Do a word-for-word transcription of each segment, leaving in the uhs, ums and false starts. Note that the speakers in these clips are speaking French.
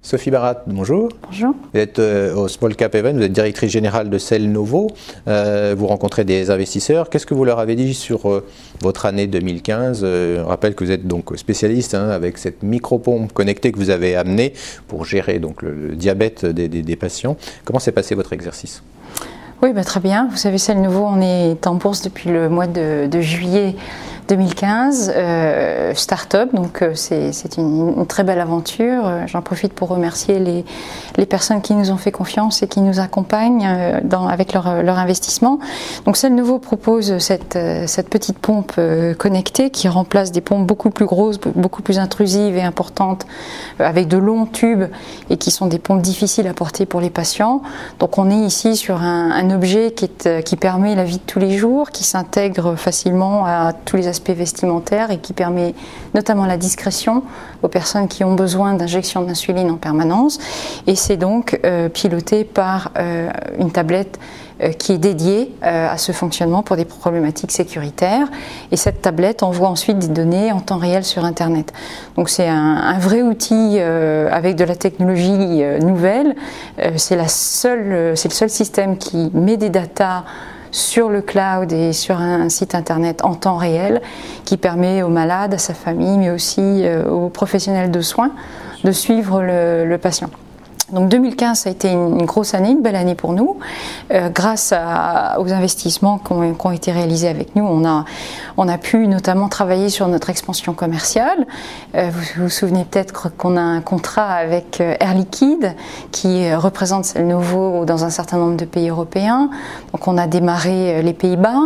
Sophie Barat, bonjour. Bonjour. Vous êtes euh, au Small Cap Event, vous êtes directrice générale de Cellnovo. Euh, vous rencontrez des investisseurs. Qu'est-ce que vous leur avez dit sur euh, votre année deux mille quinze? euh, Je rappelle que vous êtes donc spécialiste hein, avec cette micro-pompe connectée que vous avez amenée pour gérer donc, le, le diabète des, des, des patients. Comment s'est passé votre exercice? Oui, bah, très bien. Vous savez, Cellnovo, on est en bourse depuis le mois de, de juillet deux mille quinze, euh, start-up, donc euh, c'est une, une très belle aventure. Euh, J'en profite pour remercier les, les personnes qui nous ont fait confiance et qui nous accompagnent euh, dans, avec leur, leur investissement. Donc Cellnovo propose cette, euh, cette petite pompe euh, connectée qui remplace des pompes beaucoup plus grosses, beaucoup plus intrusives et importantes, euh, avec de longs tubes et qui sont des pompes difficiles à porter pour les patients. Donc on est ici sur un, un objet qui, est, qui permet la vie de tous les jours, qui s'intègre facilement à tous les aspects vestimentaire et qui permet notamment la discrétion aux personnes qui ont besoin d'injection d'insuline en permanence. Et c'est donc euh, piloté par euh, une tablette euh, qui est dédiée euh, à ce fonctionnement pour des problématiques sécuritaires. Et cette tablette envoie ensuite des données en temps réel sur Internet. Donc c'est un, un vrai outil euh, avec de la technologie euh, nouvelle. Euh, c'est la seule, c'est le seul système qui met des datas sur le cloud et sur un site internet en temps réel qui permet aux malades, à sa famille, mais aussi aux professionnels de soins de suivre le, le patient. Donc deux mille quinze, ça a été une grosse année, une belle année pour nous. Euh, grâce à, aux investissements qui ont, qui ont été réalisés avec nous, on a, on a pu notamment travailler sur notre expansion commerciale. Euh, vous vous souvenez peut-être qu'on a un contrat avec Air Liquide qui représente Cellnovo dans un certain nombre de pays européens. Donc on a démarré les Pays-Bas,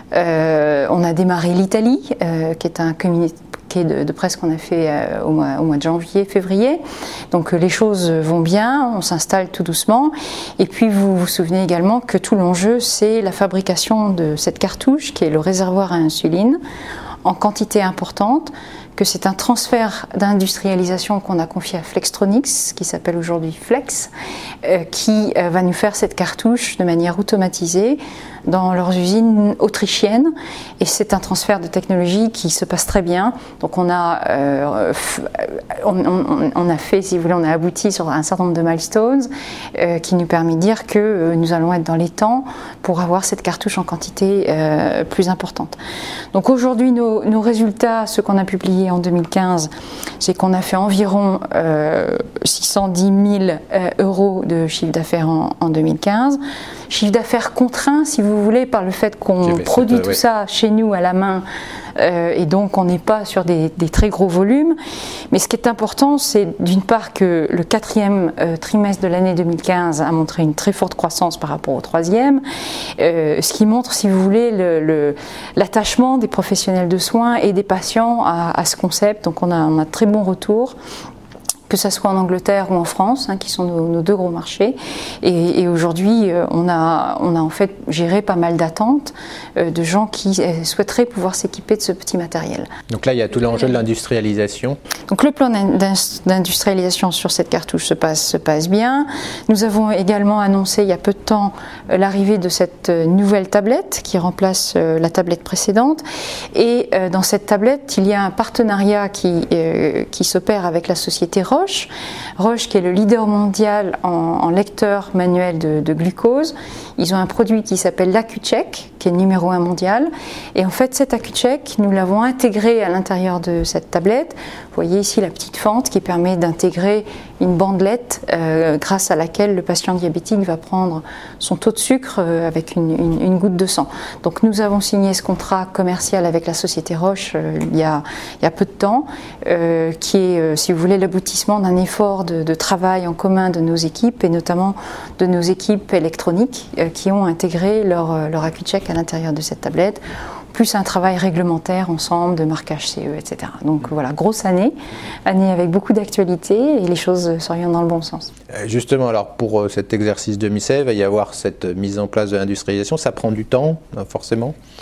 euh, on a démarré l'Italie, euh, qui est un communauté De, de presse qu'on a fait euh, au, mois, au mois de janvier, février. Donc euh, les choses vont bien, on s'installe tout doucement. Et puis vous vous souvenez également que tout l'enjeu, c'est la fabrication de cette cartouche qui est le réservoir à insuline en quantité importante, que c'est un transfert d'industrialisation qu'on a confié à Flextronics, qui s'appelle aujourd'hui Flex, euh, qui euh, va nous faire cette cartouche de manière automatisée dans leurs usines autrichiennes. Et c'est un transfert de technologie qui se passe très bien. Donc on a, euh, on, on, on a fait, si vous voulez, on a abouti sur un certain nombre de milestones euh, qui nous permet de dire que euh, nous allons être dans les temps pour avoir cette cartouche en quantité euh, plus importante. Donc aujourd'hui, nos, nos résultats, ce qu'on a publié en deux mille quinze, c'est qu'on a fait environ euh, six cent dix mille euh, euros de chiffre d'affaires en, en deux mille quinze. Chiffre d'affaires contraint, si vous voulez, par le fait qu'on produit tout ça chez nous à la main, euh, et donc on n'est pas sur des, des très gros volumes. Mais ce qui est important, c'est d'une part que le quatrième euh, trimestre de l'année deux mille quinze a montré une très forte croissance par rapport au troisième, euh, ce qui montre, si vous voulez, l'attachement le, le, des professionnels de soins et des patients à, à ce concept. Donc on a, on a de très bons retours, que ce soit en Angleterre ou en France, hein, qui sont nos, nos deux gros marchés. Et, et aujourd'hui, euh, on, a, on a en fait géré pas mal d'attentes euh, de gens qui euh, souhaiteraient pouvoir s'équiper de ce petit matériel. Donc là, il y a tout l'enjeu de l'industrialisation. Donc le plan d'industrialisation sur cette cartouche se passe, se passe bien. Nous avons également annoncé il y a peu de temps euh, l'arrivée de cette nouvelle tablette qui remplace euh, la tablette précédente. Et euh, dans cette tablette, il y a un partenariat qui, euh, qui s'opère avec la société Roche. Roche. Roche qui est le leader mondial en, en lecteur manuel de, de glucose. Ils ont un produit qui s'appelle l'AccuCheck, qui est le numéro un mondial. Et en fait, cet AccuCheck, nous l'avons intégré à l'intérieur de cette tablette. Vous voyez ici la petite fente qui permet d'intégrer une bandelette euh, grâce à laquelle le patient diabétique va prendre son taux de sucre euh, avec une, une, une goutte de sang. Donc nous avons signé ce contrat commercial avec la société Roche euh, il, y a, il y a peu de temps, euh, qui est, euh, si vous voulez, l'aboutissement d'un effort de, de travail en commun de nos équipes et notamment de nos équipes électroniques euh, qui ont intégré leur, leur AccuCheck à l'intérieur de cette tablette, plus un travail réglementaire ensemble de marquage C E, et cetera. Donc voilà, grosse année, année avec beaucoup d'actualité et les choses s'orientent dans le bon sens. Justement, alors pour cet exercice deux mille seize, il va y avoir cette mise en place de l'industrialisation, ça prend du temps, forcément ?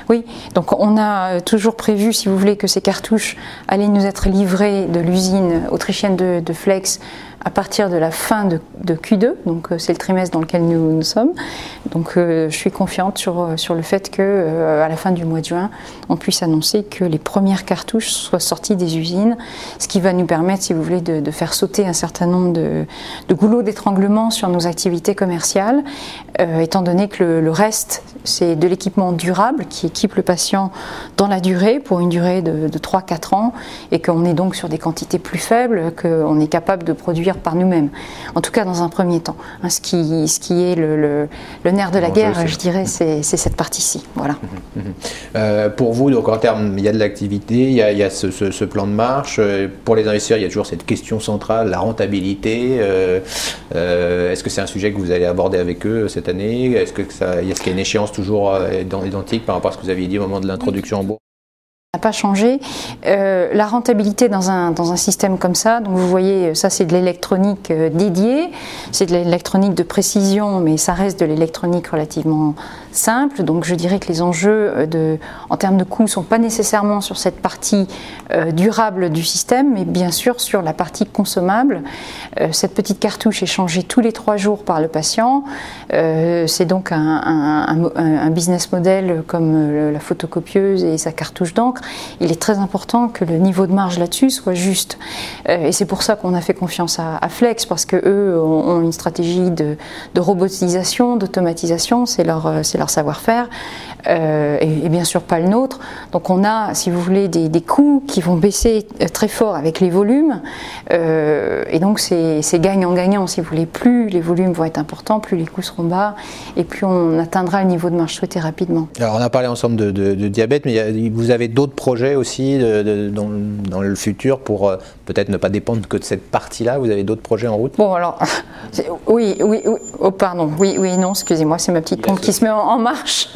Oui, donc on a toujours prévu, si vous voulez, que ces cartouches allaient nous être livrées de l'usine autrichienne de, de Flex à partir de la fin de, de Q deux, donc c'est le trimestre dans lequel nous, nous sommes. Donc euh, je suis confiante sur, sur le fait qu'à euh, la fin du mois de juin, on puisse annoncer que les premières cartouches soient sorties des usines, ce qui va nous permettre, si vous voulez, de, de faire sauter un certain nombre de, de goulots d'étranglement sur nos activités commerciales, euh, étant donné que le, le reste, c'est de l'équipement durable qui équipe le patient dans la durée, pour une durée de, de trois à quatre ans, et qu'on est donc sur des quantités plus faibles, qu'on est capable de produire par nous-mêmes, en tout cas dans un premier temps. Hein, ce, qui, ce qui est le, le, le nerf de la guerre, je, je dirais, c'est cette partie-ci. Voilà. Mmh, mmh. Euh, pour vous, donc en termes, il y a de l'activité, il y a, il y a ce, ce, ce plan de marche. Pour les investisseurs, il y a toujours cette question centrale, la rentabilité. Euh, euh, Est-ce que c'est un sujet que vous allez aborder avec eux cette année? Est-ce que ça, est-ce qu'il y a une échéance toujours identique par rapport à ce que vous aviez dit au moment de l'introduction en bourse? N'a pas changé. Euh, la rentabilité dans un, dans un système comme ça, donc vous voyez, ça c'est de l'électronique euh, dédiée, c'est de l'électronique de précision, mais ça reste de l'électronique relativement simple, donc je dirais que les enjeux de, en termes de coûts ne sont pas nécessairement sur cette partie euh, durable du système, mais bien sûr sur la partie consommable. Euh, cette petite cartouche est changée tous les trois jours par le patient, euh, c'est donc un, un, un, un business model comme la photocopieuse et sa cartouche d'encre. Il est très important que le niveau de marge là-dessus soit juste. Euh, et c'est pour ça qu'on a fait confiance à, à Flex, parce qu'eux ont, ont une stratégie de, de robotisation, d'automatisation, c'est leur, c'est leur savoir-faire, euh, et, et bien sûr pas le nôtre. Donc on a, si vous voulez, des, des coûts qui vont baisser très fort avec les volumes, euh, et donc c'est gagnant-gagnant, si vous voulez. Plus les volumes vont être importants, plus les coûts seront bas, et plus on atteindra le niveau de marge souhaité rapidement. Alors on a parlé ensemble de, de, de diabète, mais il y a, vous avez d'autres projets aussi de, de, dans, dans le futur pour euh, peut-être ne pas dépendre que de cette partie-là? Vous avez d'autres projets en route? Bon, alors, oui, oui, oui, oh pardon, oui, oui, non, excusez-moi, c'est ma petite pompe qui se met en, en marche.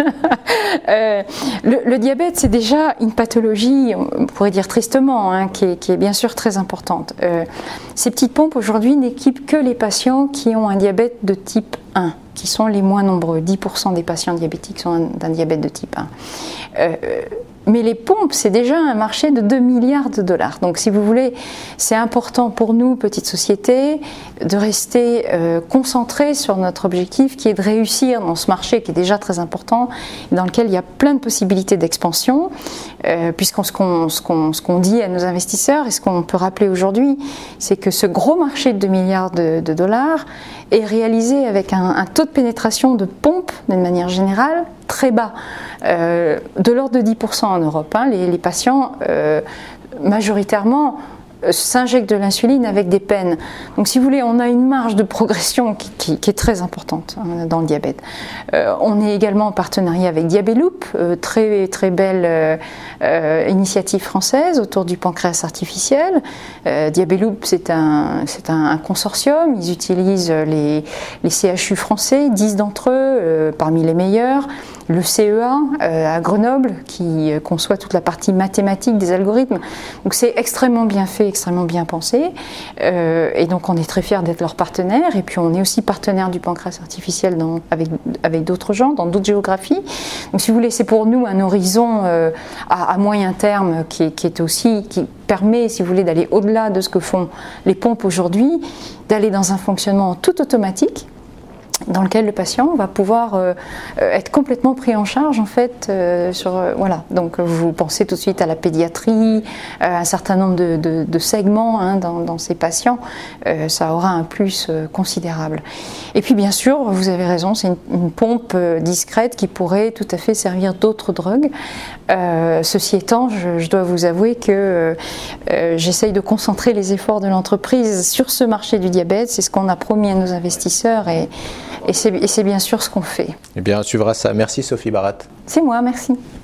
euh, le, le diabète, c'est déjà une pathologie, on pourrait dire tristement, hein, qui, est, qui est bien sûr très importante. Euh, ces petites pompes aujourd'hui n'équipent que les patients qui ont un diabète de type un, qui sont les moins nombreux. dix pour cent des patients diabétiques sont d'un diabète de type un. Euh, Mais les pompes, c'est déjà un marché de deux milliards de dollars. Donc, si vous voulez, c'est important pour nous, petite société, de rester euh, concentrés sur notre objectif, qui est de réussir dans ce marché qui est déjà très important, dans lequel il y a plein de possibilités d'expansion, euh, puisqu'on ce qu'on ce qu'on ce qu'on dit à nos investisseurs, et ce qu'on peut rappeler aujourd'hui, c'est que ce gros marché de deux milliards de, de dollars est réalisé avec un, un taux de pénétration de pompes, d'une manière générale, très bas, euh, de l'ordre de dix pour cent en Europe. Hein. Les, les patients, euh, majoritairement, euh, s'injectent de l'insuline avec des peines. Donc si vous voulez, on a une marge de progression qui, qui, qui est très importante, hein, dans le diabète. Euh, on est également en partenariat avec Diabeloop, euh, très, très belle euh, euh, initiative française autour du pancréas artificiel. Euh, Diabeloop, c'est un, c'est un, un consortium, ils utilisent les, les C H U français, dix d'entre eux, euh, parmi les meilleurs. Le C E A euh, à Grenoble qui euh, conçoit toute la partie mathématique des algorithmes. Donc c'est extrêmement bien fait, extrêmement bien pensé. Euh, et donc on est très fiers d'être leur partenaire. Et puis on est aussi partenaire du pancréas artificiel dans, avec, avec d'autres gens, dans d'autres géographies. Donc si vous voulez, c'est pour nous un horizon euh, à, à moyen terme qui, qui est aussi, qui permet, si vous voulez, d'aller au-delà de ce que font les pompes aujourd'hui, d'aller dans un fonctionnement tout automatique, dans lequel le patient va pouvoir euh, être complètement pris en charge en fait euh, sur euh, voilà. Donc vous pensez tout de suite à la pédiatrie, euh, un certain nombre de, de, de segments, hein, dans, dans ces patients, euh, ça aura un plus euh, considérable. Et puis bien sûr, vous avez raison, c'est une, une pompe euh, discrète qui pourrait tout à fait servir d'autres drogues. Euh, ceci étant, je, je dois vous avouer que euh, j'essaye de concentrer les efforts de l'entreprise sur ce marché du diabète. C'est ce qu'on a promis à nos investisseurs, et Et c'est bien sûr ce qu'on fait. Eh bien, on suivra ça. Merci Sophie Barat. C'est moi, merci.